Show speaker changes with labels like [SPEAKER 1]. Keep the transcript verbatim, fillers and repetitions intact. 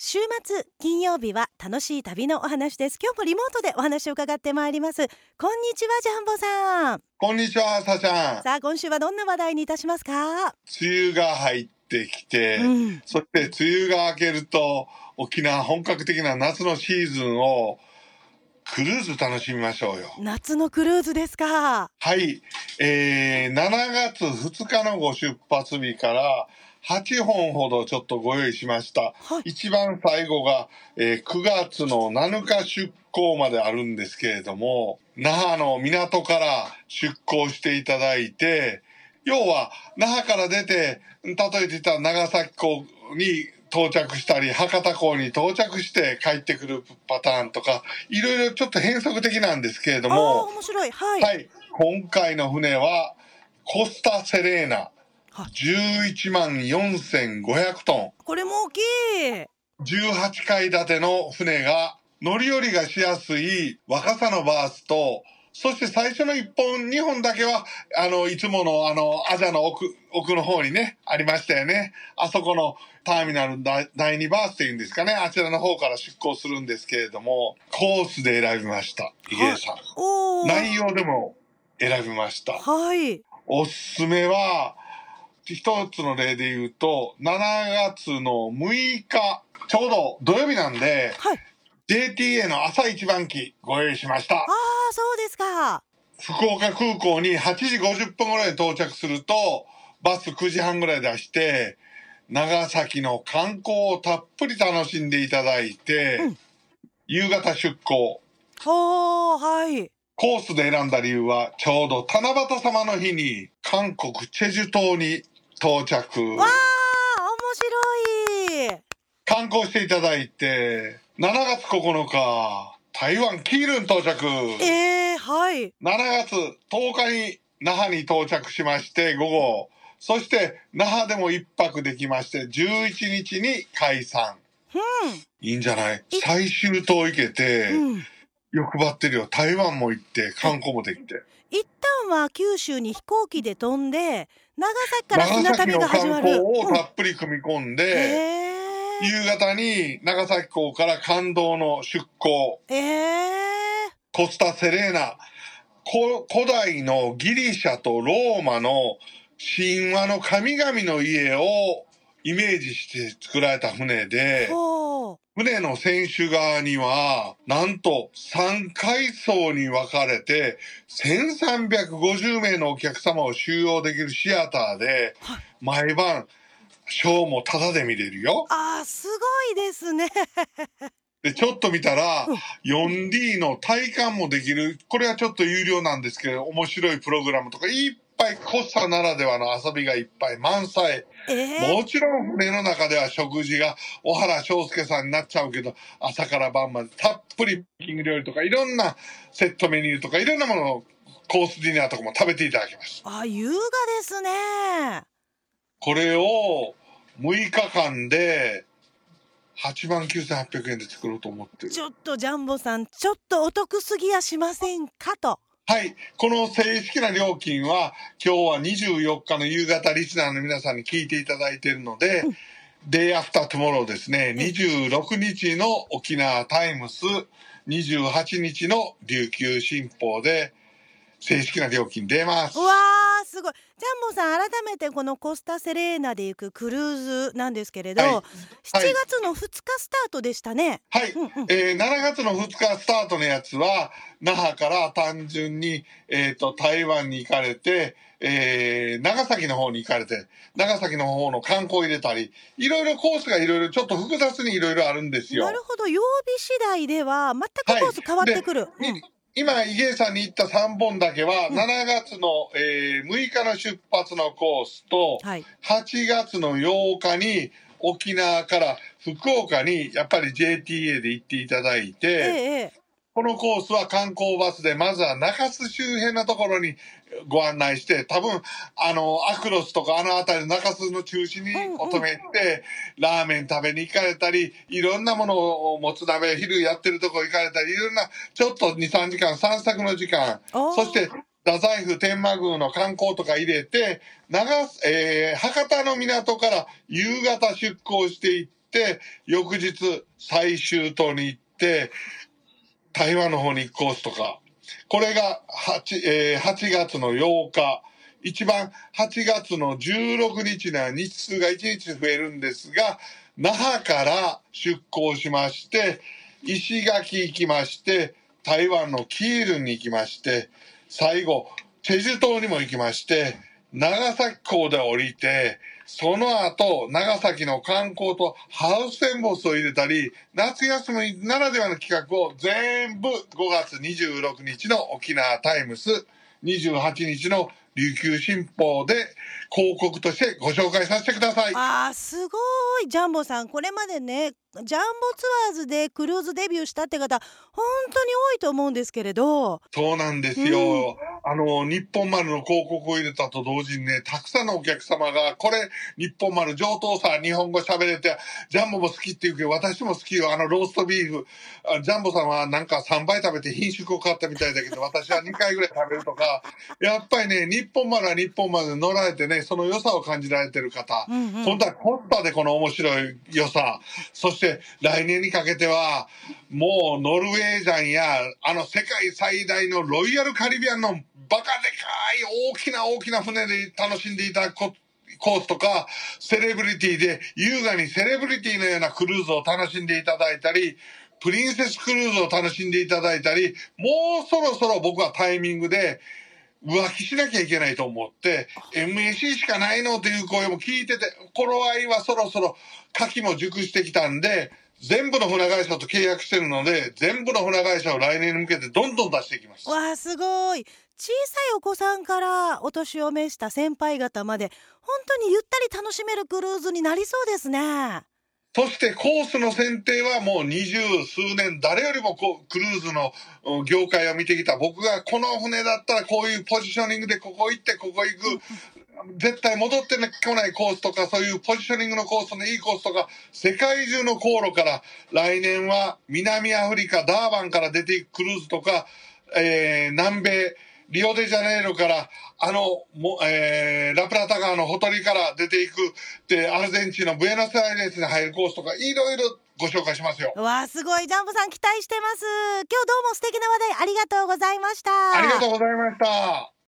[SPEAKER 1] 週末金曜日は楽しい旅のお話です。今日もリモートでお話を伺ってまいります。こんにちは、ジャンボさん。
[SPEAKER 2] こんにちは、さちゃん。
[SPEAKER 1] さあ、今週はどんな話題にいたしますか？
[SPEAKER 2] 梅雨が入ってきて、うん、そして梅雨が明けると沖縄本格的な夏のシーズンをクルーズ楽しみましょうよ。
[SPEAKER 1] 夏のクルーズですか？
[SPEAKER 2] はい、えー、しちがつふつかのご出発日からはっぽんほどちょっとご用意しました、はい、一番最後が、えー、くがつのなのか出港まであるんですけれども、那覇の港から出港していただいて、要は那覇から出て例えて言ったら長崎港に到着したり博多港に到着して帰ってくるパターンとか、いろいろちょっと変則的なんですけれども、
[SPEAKER 1] あ、面白い、はい、
[SPEAKER 2] はい、今回の船はコスタセレーナじゅういちまんよんせんごひゃくトン、
[SPEAKER 1] これも大きい
[SPEAKER 2] じゅうはちかい建ての船が乗り降りがしやすい若さのバースと、そして最初のいっぽんにほんだけはあのいつものあのアジャの奥奥の方にねありましたよね。あそこのターミナルだいにバースっていうんですかね、あちらの方から出港するんですけれども、コースで選びました。井芸さん、内容でも選びました。
[SPEAKER 1] はい、
[SPEAKER 2] おすすめは一つの例で言うとしちがつのむいか、ちょうど土曜日なんで、はい、ジェーティーエー の朝一番機ご用意しました。
[SPEAKER 1] ああ、そうですか。
[SPEAKER 2] 福岡空港にはちじごじゅっぷんぐらい到着するとバスくじはんぐらい出して長崎の観光をたっぷり楽しんでいただいて、うん、夕方出港。
[SPEAKER 1] はー、はい。
[SPEAKER 2] コースで選んだ理由はちょうど七夕様の日に韓国チェジュ島に到着。わー、面
[SPEAKER 1] 白い。
[SPEAKER 2] 観光していただいて、しちがつここのか台湾キールン到着。
[SPEAKER 1] えー、はい。
[SPEAKER 2] しちがつとおかに那覇に到着しまして午後、そして那覇でも一泊できましてじゅういちにちに解散。うん、いいんじゃない？最終島行けて、うん、欲張ってるよ。台湾も行って観光もできて。
[SPEAKER 1] 一旦は九州に飛行機で飛んで長崎から船旅が始まる。
[SPEAKER 2] 長崎の観光をたっぷり組み込んで、うん、夕方に長崎港から感動の出港。えー、コスタセレーナ、古代のギリシャとローマの神話の神々の家をイメージして作られた船で、船の船首側にはなんとさんかいそうに分かれてせんさんびゃくごじゅうめいのお客様を収容できるシアターで、毎晩ショーもタダで見れるよ。
[SPEAKER 1] あー、すごいですね。
[SPEAKER 2] でちょっと見たら よんディー の体感もできる。これはちょっと有料なんですけど面白いプログラムとかいっぱい、コスタならではの遊びがいっぱい満載、えー、もちろん船の中では食事が小原章介さんになっちゃうけど、朝から晩までたっぷりキング料理とかいろんなセットメニューとかいろんなものをコースディナーとかも食べていただけます。
[SPEAKER 1] あ、優雅ですね。
[SPEAKER 2] これをむいかかんではちまんきゅうせんはっぴゃくえんで作ろうと思ってる。
[SPEAKER 1] ちょっとジャンボさん、ちょっとお得すぎやしませんかと。
[SPEAKER 2] はい、この正式な料金は今日はにじゅうよっかの夕方リスナーの皆さんに聞いていただいているので、うん、デイアフタートゥモローですね、にじゅうろくにちの沖縄タイムス、にじゅうはちにちの琉球新報で正式な料金出ます。
[SPEAKER 1] うわー、すごい。ジャンボさん、改めてこのコスタセレーナで行くクルーズなんですけれど、はい、しちがつのふつかスタートでしたね。
[SPEAKER 2] はい、うんうん、えー、しちがつのふつかスタートのやつは那覇から単純に、えー、と台湾に行かれて、えー、長崎の方に行かれて長崎の方の観光入れたり、いろいろコースがいろいろちょっと複雑にいろいろあるんですよ。
[SPEAKER 1] なるほど、曜日次第では全くコース変わってくる。はい、うん、
[SPEAKER 2] 今井芸さんに言ったさんぼんだけは、うん、しちがつの、えー、むいかの出発のコースと、はい、はちがつのようかに沖縄から福岡にやっぱり ジェーティーエー で行っていただいて、ええ、このコースは観光バスでまずは中洲周辺のところにご案内して、多分あのアクロスとかあの辺りの中洲の中心にお止めて、うんうん、ラーメン食べに行かれたり、いろんなものをもつ鍋昼やってるとこ行かれたり、いろんなちょっと にさんじかん散策の時間、そして太宰府天満宮の観光とか入れて長、えー、博多の港から夕方出港していって 、翌日最終島に行って台湾の方に行くコースとか、これが 8,、えー、はちがつのようか、一番はちがつのじゅうろくにちには日数がいちにち増えるんですが、那覇から出港しまして、石垣行きまして、台湾のキールンに行きまして、最後、チェジュ島にも行きまして、長崎港で降りて、その後、長崎の観光とハウステンボスを入れたり、夏休みならではの企画を全部ごがつにじゅうろくにちの沖縄タイムス、にじゅうはちにちの琉球新報で広告としてご紹介させてください。
[SPEAKER 1] あー、すごい。ジャンボさん、これまでね、ジャンボツアーズでクルーズデビューしたって方本当に多いと思うんですけれど。
[SPEAKER 2] そうなんですよ、うん、あの日本丸の広告を入れたと同時にね、たくさんのお客様がこれ日本丸上等さ、日本語喋れてジャンボも好きって言うけど、私も好きよ、あのローストビーフ、ジャンボさんはなんかさんばい食べて品種を買ったみたいだけど、私はにかいぐらい食べるとかやっぱりね、日本丸は日本丸で乗られてね、その良さを感じられてる方、うんうん、本当はコスパでこの面白い良さ、そして来年にかけてはもうノルウェージャンやあの世界最大のロイヤルカリビアンのバカでかい大きな大きな船で楽しんでいただくコースとか、セレブリティで優雅にセレブリティのようなクルーズを楽しんでいただいたり、プリンセスクルーズを楽しんでいただいたり、もうそろそろ僕はタイミングで浮気しなきゃいけないと思って エムエーシー しかないのという声も聞いてて、頃合いはそろそろ牡蠣も熟してきたんで、全部の船会社と契約してるので、全部の船会社を来年に向けてどんどん出していきます。
[SPEAKER 1] わあ、すごい。小さいお子さんからお年を召した先輩方まで本当にゆったり楽しめるクルーズになりそうですね。
[SPEAKER 2] そしてコースの選定はもう二十数年、誰よりもこうクルーズの業界を見てきた僕が、この船だったらこういうポジショニングでここ行ってここ行く、絶対戻ってこないコースとか、そういうポジショニングのコースのいいコースとか、世界中の航路から、来年は南アフリカダーバンから出ていくクルーズとか、えー、南米リオデジャネイロからあのも、えー、ラプラタ川のほとりから出ていくで、アルゼンチンのブエノスアイレスに入るコースとか、いろいろご紹介しますよ。
[SPEAKER 1] わあ、すごい。ジャンボさん期待してます。今日どうも素敵な話題ありがとうございました。
[SPEAKER 2] ありがとうございました。